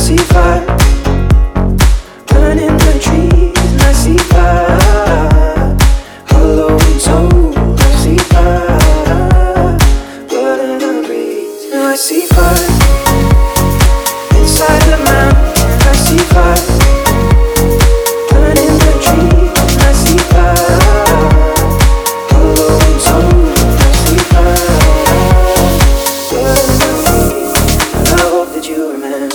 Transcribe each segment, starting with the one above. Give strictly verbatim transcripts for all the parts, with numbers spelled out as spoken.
see fire burning the trees, and I see fire hollowing souls. I see fire blood in the breeze. Now I see fire inside the mountain. I see fire burning the trees, and I see fire hollowing souls. I see fire blood in the breeze. I hope that you remember.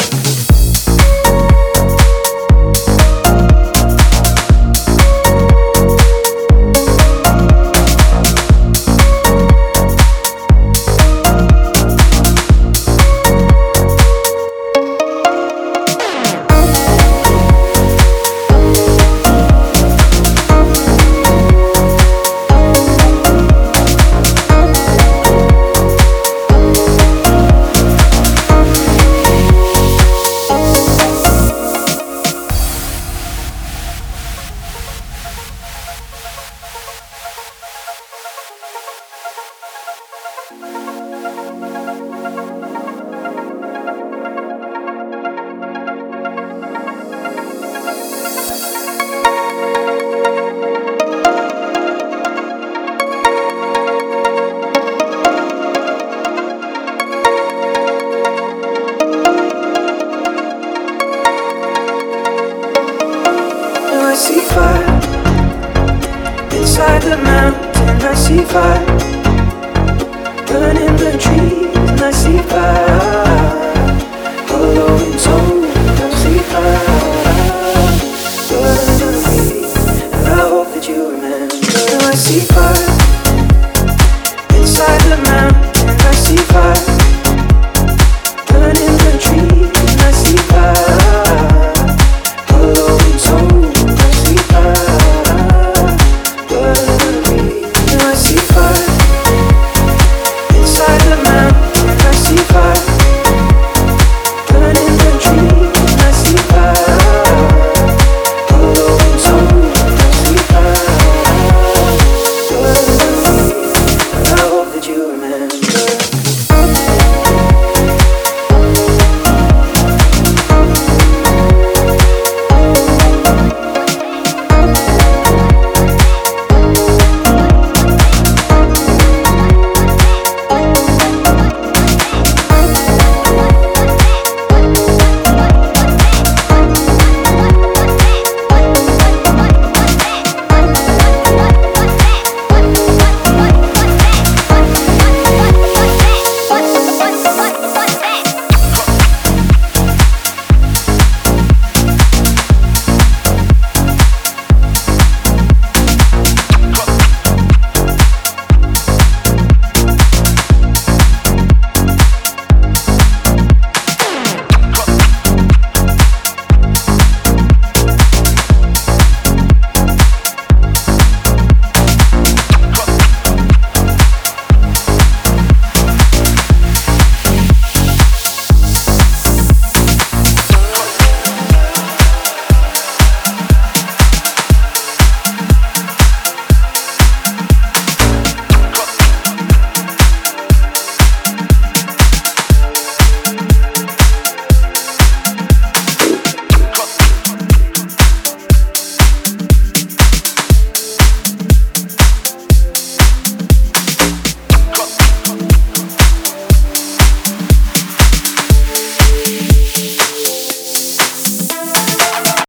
I see fire inside the mountain. I see fire burning the trees, and I see fire hollowing souls. I see fire blood in the breeze, and I hope that you remember. I see fire inside the mountain. I see fire